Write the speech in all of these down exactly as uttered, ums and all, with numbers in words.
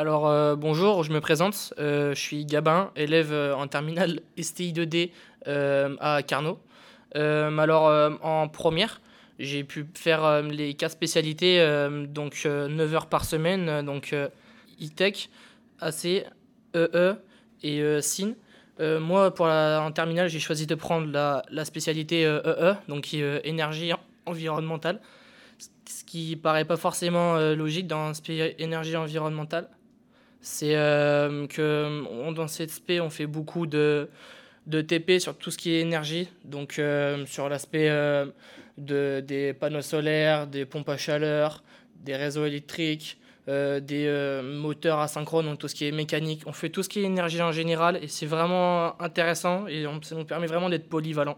Alors euh, bonjour, je me présente, euh, je suis Gabin, élève euh, en terminale S T I deux D euh, à Carnot. Euh, alors euh, en première, j'ai pu faire euh, les quatre spécialités, euh, donc euh, neuf heures par semaine, euh, donc euh, E-Tech, A C, E E et euh, S I N. Euh, moi, pour la, en terminale, j'ai choisi de prendre la, la spécialité euh, E E, donc qui est euh, énergie environnementale, ce qui paraît pas forcément euh, logique dans un spé- énergie environnementale. C'est euh, que on- dans cette spé, on fait beaucoup de, de T P sur tout ce qui est énergie, donc euh, sur l'aspect euh, de, des panneaux solaires, des pompes à chaleur, des réseaux électriques, euh, des euh, moteurs asynchrones, donc tout ce qui est mécanique. On fait tout ce qui est énergie en général et c'est vraiment intéressant et on- ça nous permet vraiment d'être polyvalent.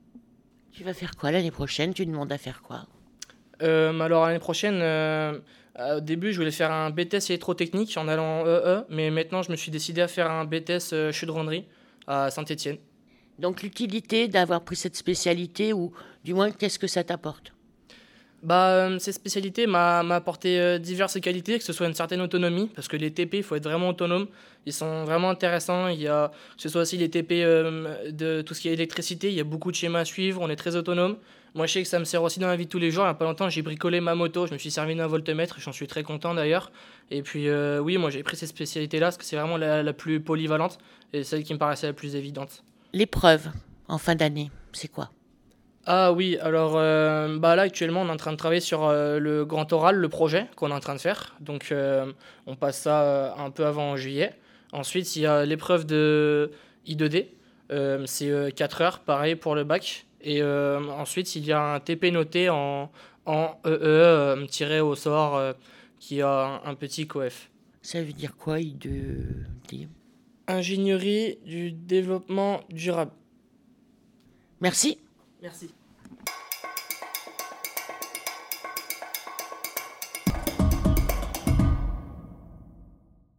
Tu vas faire quoi l'année prochaine? Tu demandes à faire quoi? Euh, alors l'année prochaine, euh, au début, je voulais faire un B T S électrotechnique en allant en E E, mais maintenant, je me suis décidé à faire un B T S euh, chaudronnerie à Saint-Étienne. Donc l'utilité d'avoir pris cette spécialité, ou du moins qu'est-ce que ça t'apporte? Bah, euh, cette spécialité m'a m'a apporté euh, diverses qualités, que ce soit une certaine autonomie, parce que les T P, il faut être vraiment autonome. Ils sont vraiment intéressants. Il y a, que ce soit aussi les T P euh, de tout ce qui est électricité, il y a beaucoup de schémas à suivre, on est très autonome. Moi, je sais que ça me sert aussi dans la vie de tous les jours. Il n'y a pas longtemps, j'ai bricolé ma moto, je me suis servi d'un voltmètre, j'en suis très content d'ailleurs. Et puis, euh, oui, moi, j'ai pris cette spécialité-là, parce que c'est vraiment la, la plus polyvalente et celle qui me paraissait la plus évidente. L'épreuve en fin d'année, c'est quoi? Ah oui, alors euh, bah là actuellement on est en train de travailler sur euh, le grand oral, le projet qu'on est en train de faire. Donc euh, on passe ça euh, un peu avant en juillet. Ensuite il y a l'épreuve de I deux D, euh, c'est euh, quatre heures, pareil pour le bac. Et euh, ensuite il y a un T P noté en, en E E euh, tiré au sort euh, qui a un, un petit coef. Ça veut dire quoi, I deux D? Ingénierie du développement durable. Merci. Merci.